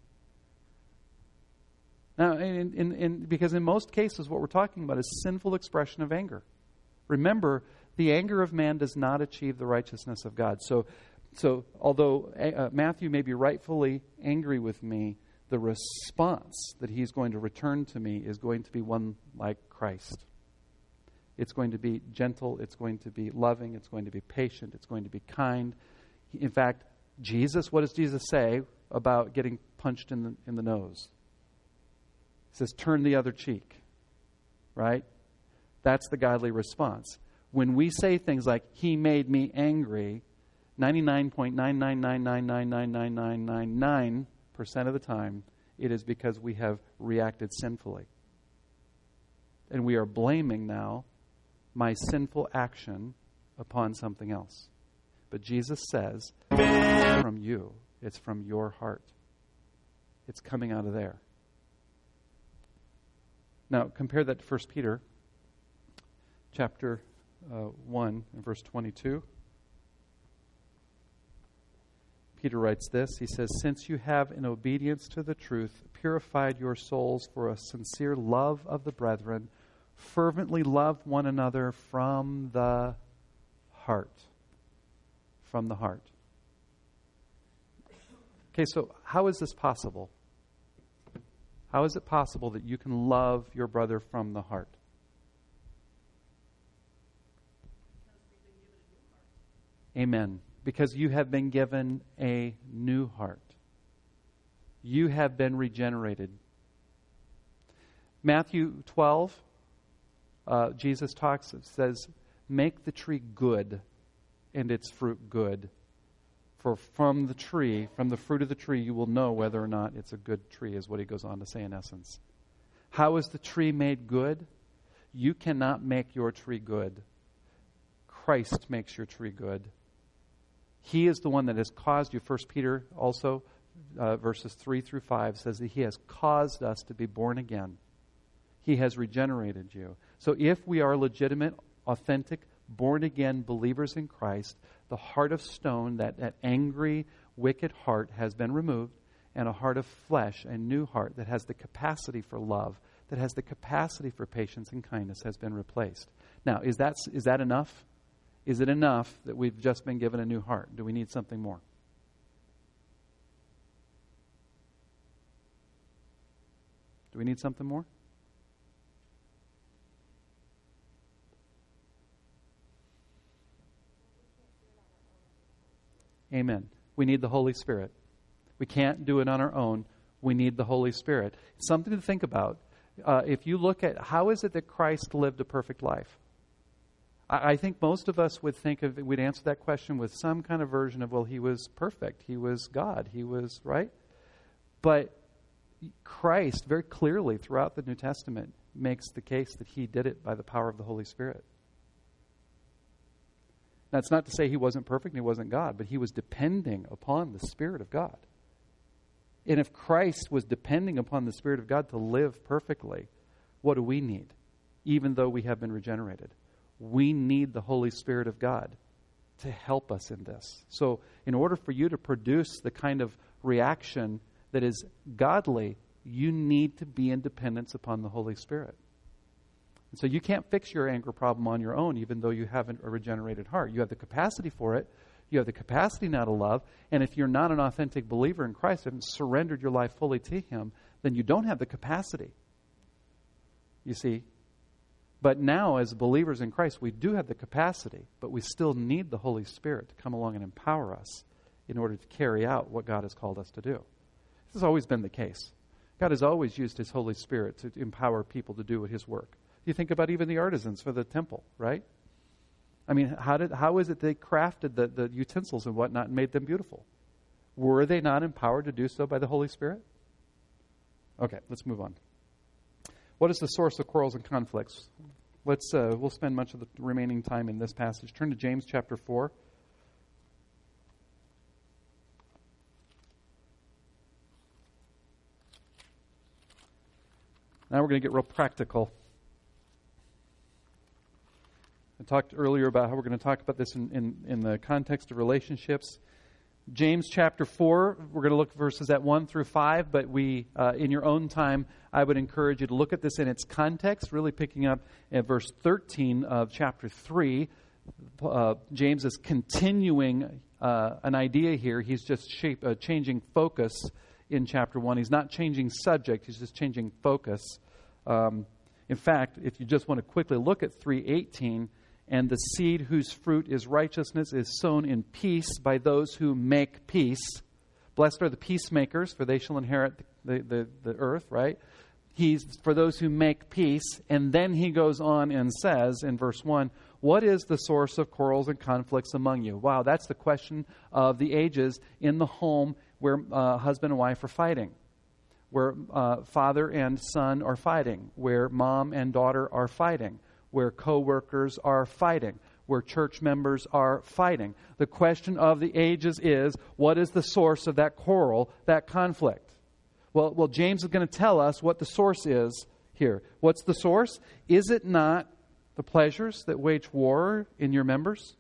[SPEAKER 1] Now, in, in, in, because in most cases, what we're talking about is sinful expression of anger. Remember, the anger of man does not achieve the righteousness of God. So, so although uh, Matthew may be rightfully angry with me, the response that he's going to return to me is going to be one like Christ. It's going to be gentle, it's going to be loving, it's going to be patient, it's going to be kind. In fact, Jesus, what does Jesus say about getting punched in the, in the nose? He says, turn the other cheek. Right? That's the godly response. When we say things like, he made me angry, ninety-nine point nine nine nine nine nine nine nine nine nine nine percent of the time, it is because we have reacted sinfully. And we are blaming now my sinful action upon something else. But Jesus says, it's from you. It's from your heart. It's coming out of there. Now, compare that to First Peter chapter uh, one and verse twenty-two. Peter writes this. He says, since you have, in obedience to the truth, purified your souls for a sincere love of the brethren, fervently love one another from the heart. From the heart. Okay, so how is this possible? How is it possible that you can love your brother from the heart? Amen. Because you have been given a new heart. You have been regenerated. Matthew twelve, uh, Jesus talks, it says, make the tree good and its fruit good. For from the tree, from the fruit of the tree, you will know whether or not it's a good tree, is what he goes on to say in essence. How is the tree made good? You cannot make your tree good. Christ makes your tree good. He is the one that has caused you. First Peter also, uh, verses three through five, says that He has caused us to be born again. He has regenerated you. So if we are legitimate, authentic, born-again believers in Christ, the heart of stone, that, that angry, wicked heart has been removed, and a heart of flesh, a new heart that has the capacity for love, that has the capacity for patience and kindness, has been replaced. Now, is that, is that enough? Is it enough that we've just been given a new heart? Do we need something more? Do we need something more? Amen. We need the Holy Spirit. We can't do it on our own. We need the Holy Spirit. It's something to think about. Uh, if you look at how is it that Christ lived a perfect life? I, I think most of us would think of, we'd answer that question with some kind of version of, well, He was perfect. He was God. He was, right? But Christ, very clearly throughout the New Testament, makes the case that He did it by the power of the Holy Spirit. That's not to say He wasn't perfect and He wasn't God, but He was depending upon the Spirit of God. And if Christ was depending upon the Spirit of God to live perfectly, what do we need? Even though we have been regenerated, we need the Holy Spirit of God to help us in this. So in order for you to produce the kind of reaction that is godly, you need to be in dependence upon the Holy Spirit. And so you can't fix your anger problem on your own, even though you have a regenerated heart. You have the capacity for it. You have the capacity now to love. And if you're not an authentic believer in Christ, haven't surrendered your life fully to Him, then you don't have the capacity. You see? But now, as believers in Christ, we do have the capacity, but we still need the Holy Spirit to come along and empower us in order to carry out what God has called us to do. This has always been the case. God has always used His Holy Spirit to empower people to do His work. You think about even the artisans for the temple, right? I mean, how did how is it they crafted the, the utensils and whatnot and made them beautiful? Were they not empowered to do so by the Holy Spirit? Okay, let's move on. What is the source of quarrels and conflicts? Let's uh, we'll spend much of the remaining time in this passage. Turn to James chapter four. Now we're going to get real practical. I talked earlier about how we're going to talk about this in, in, in the context of relationships. James chapter four, we're going to look at verses at one through five, but we, uh, in your own time, I would encourage you to look at this in its context, really picking up at verse thirteen of chapter three. Uh, James is continuing uh, an idea here. He's just shape, uh, changing focus in chapter one. He's not changing subject, he's just changing focus. Um, in fact, if you just want to quickly look at three eighteen, and the seed whose fruit is righteousness is sown in peace by those who make peace. Blessed are the peacemakers, for they shall inherit the, the, the earth, right? He's for those who make peace. And then he goes on and says in verse one, what is the source of quarrels and conflicts among you? Wow, that's the question of the ages in the home where uh, husband and wife are fighting, where uh, father and son are fighting, where mom and daughter are fighting, where co-workers are fighting, where church members are fighting. The question of the ages is, what is the source of that quarrel, that conflict? Well, well, James is going to tell us what the source is here. What's the source? Is it not the pleasures that wage war in your members?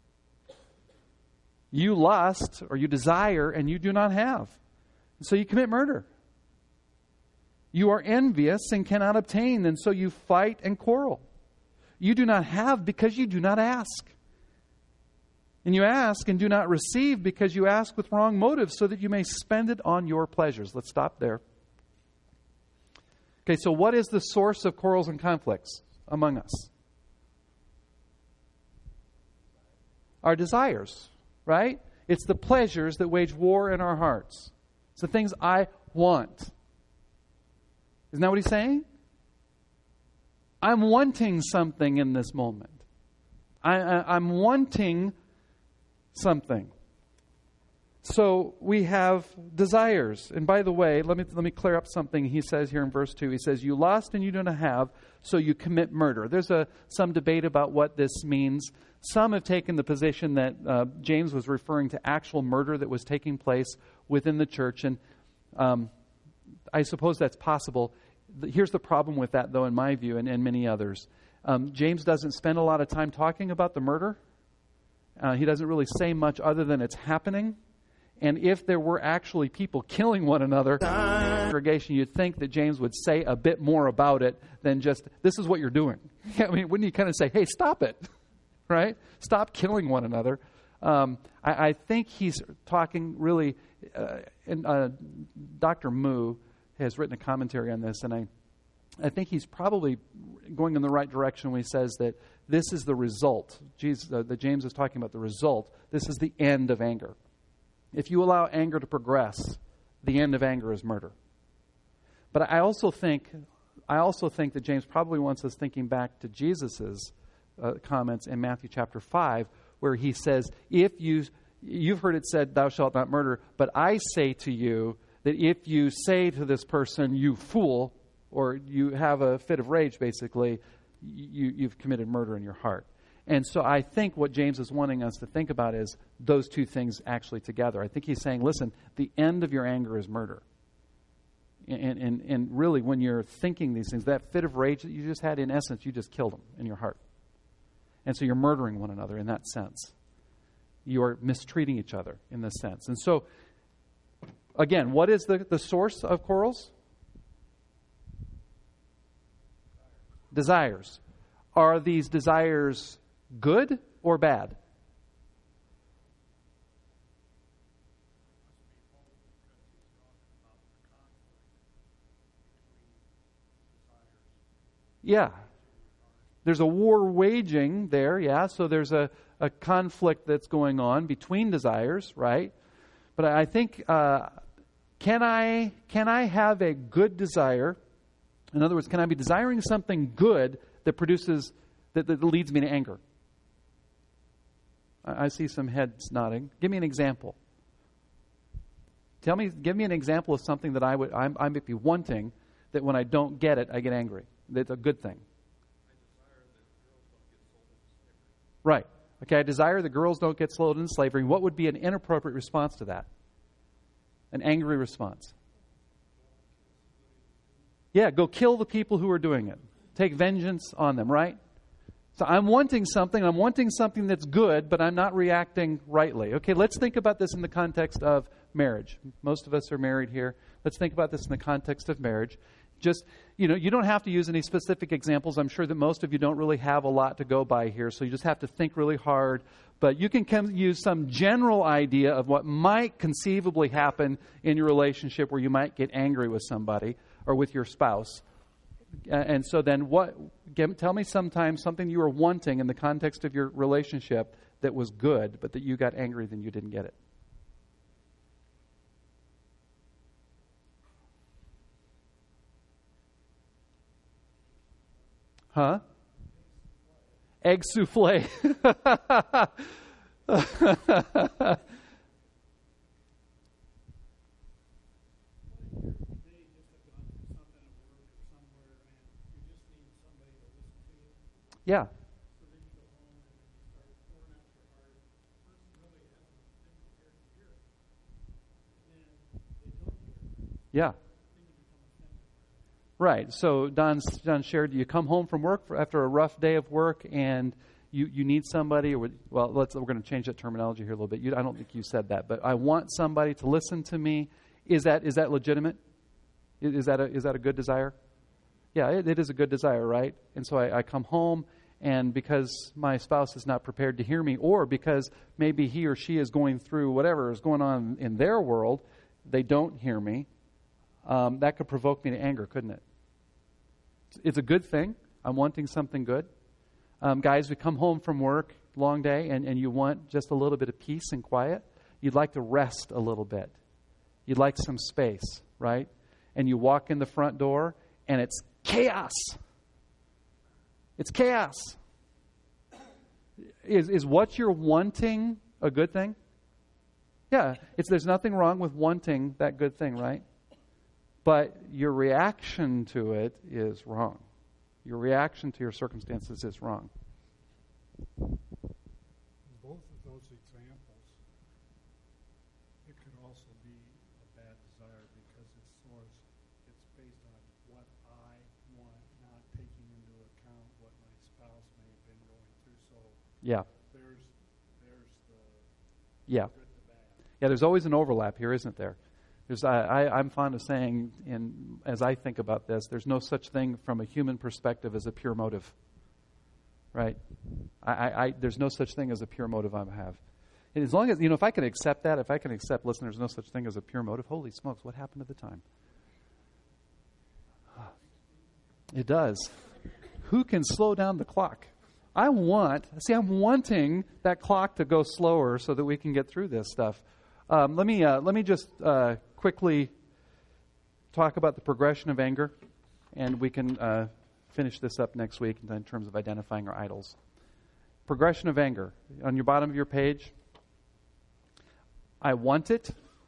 [SPEAKER 1] You lust or you desire and you do not have. And so you commit murder. You are envious and cannot obtain, and so you fight and quarrel. You do not have because you do not ask. And you ask and do not receive because you ask with wrong motives so that you may spend it on your pleasures. Let's stop there. Okay, so what is the source of quarrels and conflicts among us? Our desires, right? It's the pleasures that wage war in our hearts. It's the things I want. Isn't that what he's saying? I'm wanting something in this moment. I, I, I'm wanting something. So we have desires. And by the way, let me let me clear up something he says here in verse two. He says, you lost and you don't have, so you commit murder. There's a some debate about what this means. Some have taken the position that uh, James was referring to actual murder that was taking place within the church. And um, I suppose that's possible. Here's the problem with that, though, in my view, and, and many others. Um, James doesn't spend a lot of time talking about the murder. Uh, he doesn't really say much other than it's happening. And if there were actually people killing one another, congregation, you'd think that James would say a bit more about it than just, this is what you're doing. I mean, wouldn't he kind of say, hey, stop it, right? Stop killing one another. Um, I, I think he's talking really, uh, and uh, Doctor Moo has written a commentary on this, and I, I think he's probably going in the right direction when he says that this is the result. Jesus, uh, that James is talking about the result. This is the end of anger. If you allow anger to progress, the end of anger is murder. But I also think, I also think that James probably wants us thinking back to Jesus' uh, comments in Matthew chapter five, where he says, "If you, you've heard it said, thou shalt not murder, but I say to you that if you say to this person, you fool," or you have a fit of rage, basically, you, you've committed murder in your heart. And so I think what James is wanting us to think about is those two things actually together. I think he's saying, listen, the end of your anger is murder. And, and, and really, when you're thinking these things, that fit of rage that you just had, in essence, you just killed them in your heart. And so you're murdering one another in that sense. You are mistreating each other in this sense. And so, again, what is the, the source of quarrels? Desires. Are these desires good or bad? Yeah. There's a war waging there, yeah. So there's a, a conflict that's going on between desires, right? But I think, uh, can I can I have a good desire? In other words, can I be desiring something good that produces, that, that leads me to anger? I, I see some heads nodding. Give me an example. Tell me, give me an example of something that I would, I'm, I might be wanting, that when I don't get it, I get angry. That's a good thing. Right. Okay, I desire that girls don't get sold into slavery. What would be an inappropriate response to that? An angry response. Yeah, go kill the people who are doing it. Take vengeance on them, right? So I'm wanting something. I'm wanting something that's good, but I'm not reacting rightly. Okay, let's think about this in the context of marriage. Most of us are married here. Let's think about this in the context of marriage. Just, you know, you don't have to use any specific examples. I'm sure that most of you don't really have a lot to go by here, so you just have to think really hard. But you can come, use some general idea of what might conceivably happen in your relationship where you might get angry with somebody or with your spouse. Uh, and so then what, give, tell me sometime something you were wanting in the context of your relationship that was good, but that you got angry then you didn't get it. Huh? Egg souffle. Yeah. Yeah. Right. So Don, Don shared, you come home from work for, after a rough day of work, and you, you need somebody, or well, let's we're going to change that terminology here a little bit. You, I don't think you said that, but I want somebody to listen to me. Is that is that legitimate? Is, is that a is that a good desire? Yeah, it, it is a good desire, right? And so I, I come home, and because my spouse is not prepared to hear me, or because maybe he or she is going through whatever is going on in their world, they don't hear me. Um, that could provoke me to anger, couldn't it? It's a good thing. I'm wanting something good. Um, guys, we come home from work, long day, and, and you want just a little bit of peace and quiet. You'd like to rest a little bit. You'd like some space, right? And you walk in the front door, and it's chaos. It's chaos. Is, is what you're wanting a good thing? Yeah, it's there's nothing wrong with wanting that good thing, right? But your reaction to it is wrong. Your reaction to your circumstances is wrong.
[SPEAKER 8] Both of those examples, it could also be a bad desire because it's source, it's based on what I want, not taking into account what my spouse may have been going through. So
[SPEAKER 1] Yeah.
[SPEAKER 8] there's there's the
[SPEAKER 1] Yeah.
[SPEAKER 8] good, the bad.
[SPEAKER 1] Yeah, there's always an overlap here, isn't there? There's, I, I, I'm fond of saying, in, as I think about this, there's no such thing from a human perspective as a pure motive. Right? I, I, I, there's no such thing as a pure motive I have. And as long as, you know, if I can accept that, if I can accept, listen, there's no such thing as a pure motive, holy smokes, what happened to the time? It does. Who can slow down the clock? I want, see, I'm wanting that clock to go slower so that we can get through this stuff. Um, let me uh, let me just uh, quickly talk about the progression of anger, and we can uh, finish this up next week in terms of identifying our idols. Progression of anger. On your bottom of your page, I want it,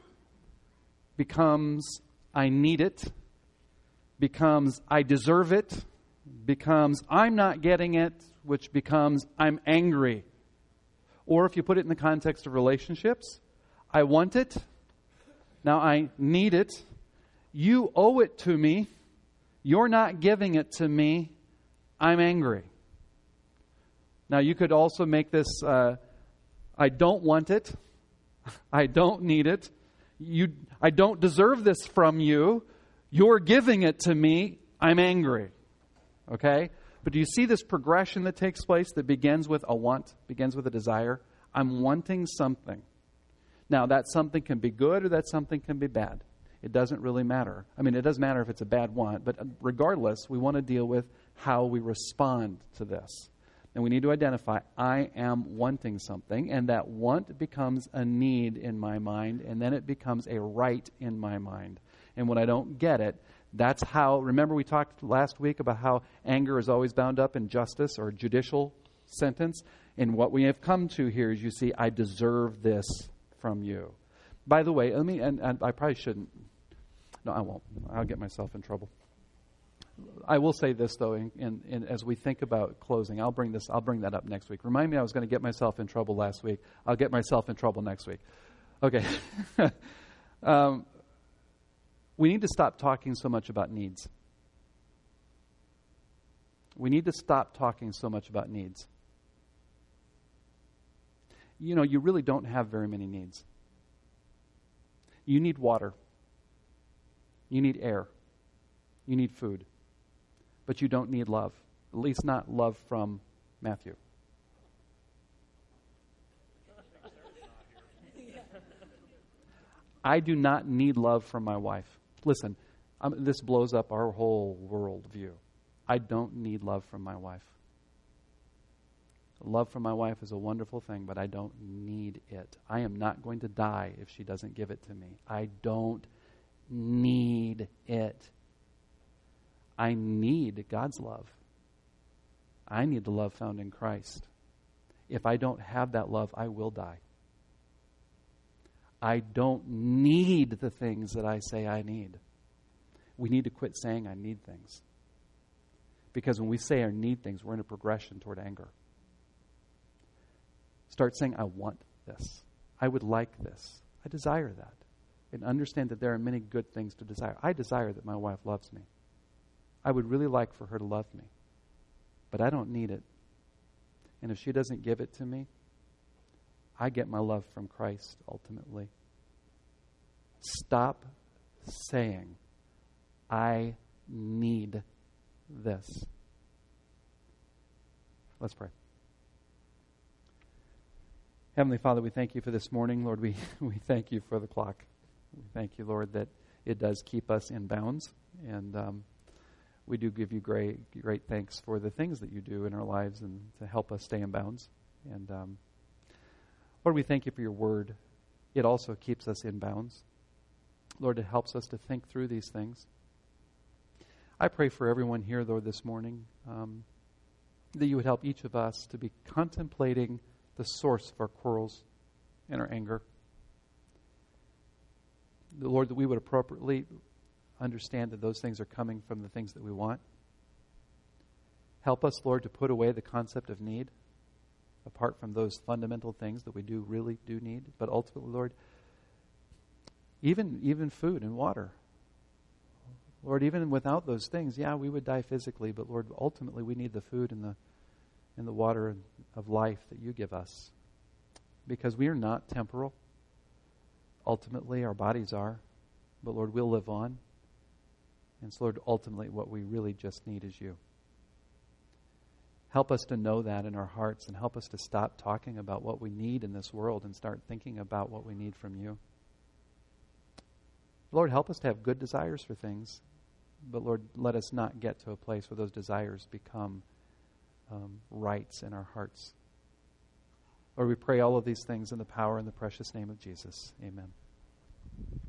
[SPEAKER 1] becomes I need it, becomes I deserve it, becomes I'm not getting it, which becomes I'm angry. Or if you put it in the context of relationships, I want it, now I need it, you owe it to me, you're not giving it to me, I'm angry. Now you could also make this, uh, I don't want it, I don't need it, you, I don't deserve this from you, you're giving it to me, I'm angry. Okay? But do you see this progression that takes place that begins with a want, begins with a desire? I'm wanting something. Now, that something can be good or that something can be bad. It doesn't really matter. I mean, it does matter if it's a bad want, but regardless, we want to deal with how we respond to this. And we need to identify, I am wanting something, and that want becomes a need in my mind, and then it becomes a right in my mind. And when I don't get it, that's how, remember we talked last week about how anger is always bound up in justice or judicial sentence. And what we have come to here is you see, I deserve this from you. By the way, let me, and, and I probably shouldn't, no, I won't. I'll get myself in trouble. I will say this, though, in, in, in, as we think about closing, I'll bring this, I'll bring that up next week. Remind me I was going to get myself in trouble last week. I'll get myself in trouble next week. Okay. um, we need to stop talking so much about needs. We need to stop talking so much about needs. You know, you really don't have very many needs. You need water. You need air. You need food. But you don't need love. At least not love from Matthew. I do not need love from my wife. Listen, um, this blows up our whole world view. I don't need love from my wife. Love from my wife is a wonderful thing, but I don't need it. I am not going to die if she doesn't give it to me. I don't need it. I need God's love. I need the love found in Christ. If I don't have that love, I will die. I don't need the things that I say I need. We need to quit saying I need things. Because when we say I need things, we're in a progression toward anger. Start saying, I want this. I would like this. I desire that. And understand that there are many good things to desire. I desire that my wife loves me. I would really like for her to love me. But I don't need it. And if she doesn't give it to me, I get my love from Christ ultimately. Stop saying, I need this. Let's pray. Heavenly Father, we thank you for this morning. Lord, we, we thank you for the clock. We thank you, Lord, that it does keep us in bounds. And um, we do give you great great thanks for the things that you do in our lives and to help us stay in bounds. And um, Lord, we thank you for your word. It also keeps us in bounds. Lord, it helps us to think through these things. I pray for everyone here, Lord, this morning, um, that you would help each of us to be contemplating the source of our quarrels and our anger. Lord, that we would appropriately understand that those things are coming from the things that we want. Help us, Lord, to put away the concept of need, apart from those fundamental things that we do really do need. But ultimately, Lord, even even food and water. Lord, even without those things, yeah, we would die physically, but Lord, ultimately we need the food and the and the water of life that you give us. Because we are not temporal. Ultimately, our bodies are. But Lord, we'll live on. And so, Lord, ultimately what we really just need is you. Help us to know that in our hearts, and help us to stop talking about what we need in this world and start thinking about what we need from you. Lord, help us to have good desires for things, but Lord, let us not get to a place where those desires become um, rights in our hearts. Lord, we pray all of these things in the power and the precious name of Jesus. Amen.